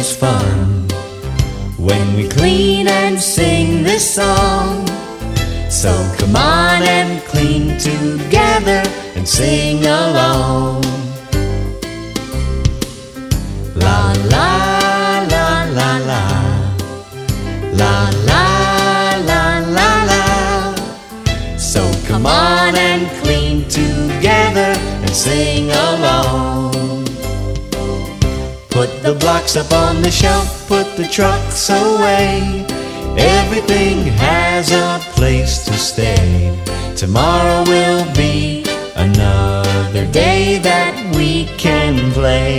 is fun when we clean and sing this song. So come on and clean together and sing along. La la la la la, la la la la la. So come on and clean together and sing along. Put the blocks up on the shelf, put the trucks away. Everything has a place to stay. Tomorrow will be another day that we can play.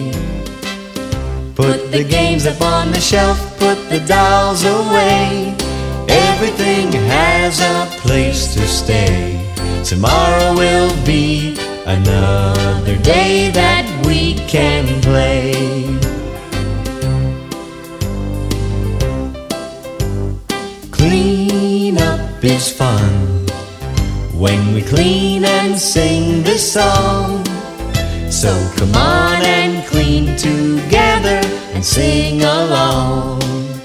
Put the games up on the shelf, put the dolls away. Everything has a place to stay. Tomorrow will be another day that we can play. Clean up is fun when we clean and sing this song. So come on and clean together and sing along.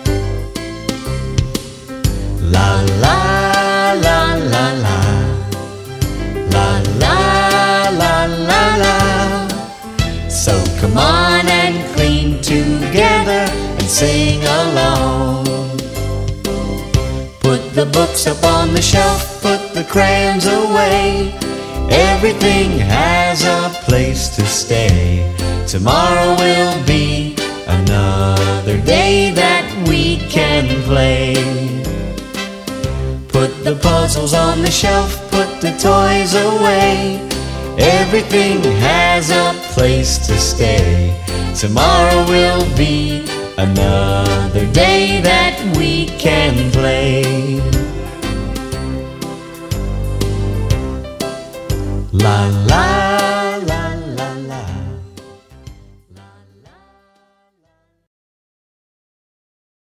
La la la la la, la la la la la. So come on and clean together and sing along. Put the books up on the shelf, put the crayons away. Everything has a place to stay. Tomorrow will be another day that we can play. Put the puzzles on the shelf, put the toys away. Everything has a place to stay. Tomorrow will be another day that we can play. La la